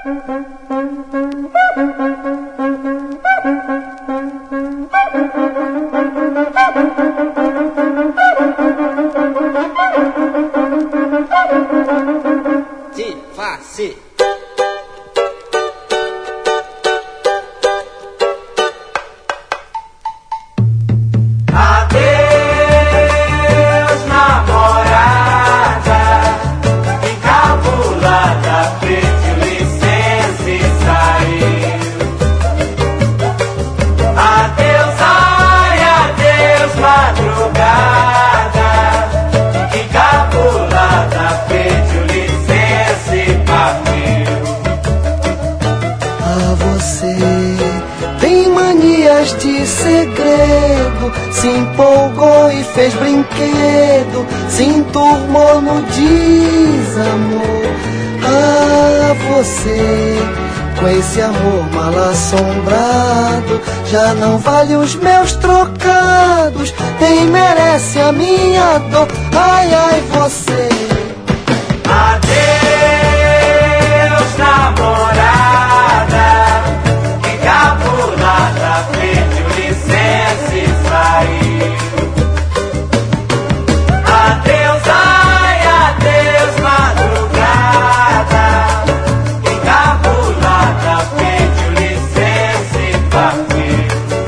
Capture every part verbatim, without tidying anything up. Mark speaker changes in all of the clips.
Speaker 1: De face.
Speaker 2: De segredo, se empolgou e fez brinquedo, se enturmou no desamor. Ah, você, com esse amor mal assombrado, já não vale os meus trocados, nem merece a minha dor. Ai, ai, você.
Speaker 3: Adeus, namorada, encabulada, pediu licença e saiu. Adeus, ai, adeus, madrugada, encabulada, pediu licença e partiu.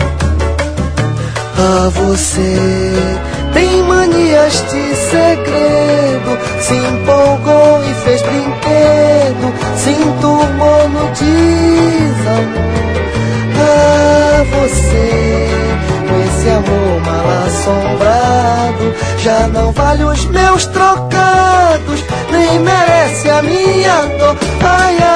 Speaker 2: Ah, você tem manias de segredo, se empolgou e fez brinquedo, se enturmou no desamor. Ah, você, com esse amor mal assombrado, já não vale os meus trocados, nem merece a minha dor. Ai, ai.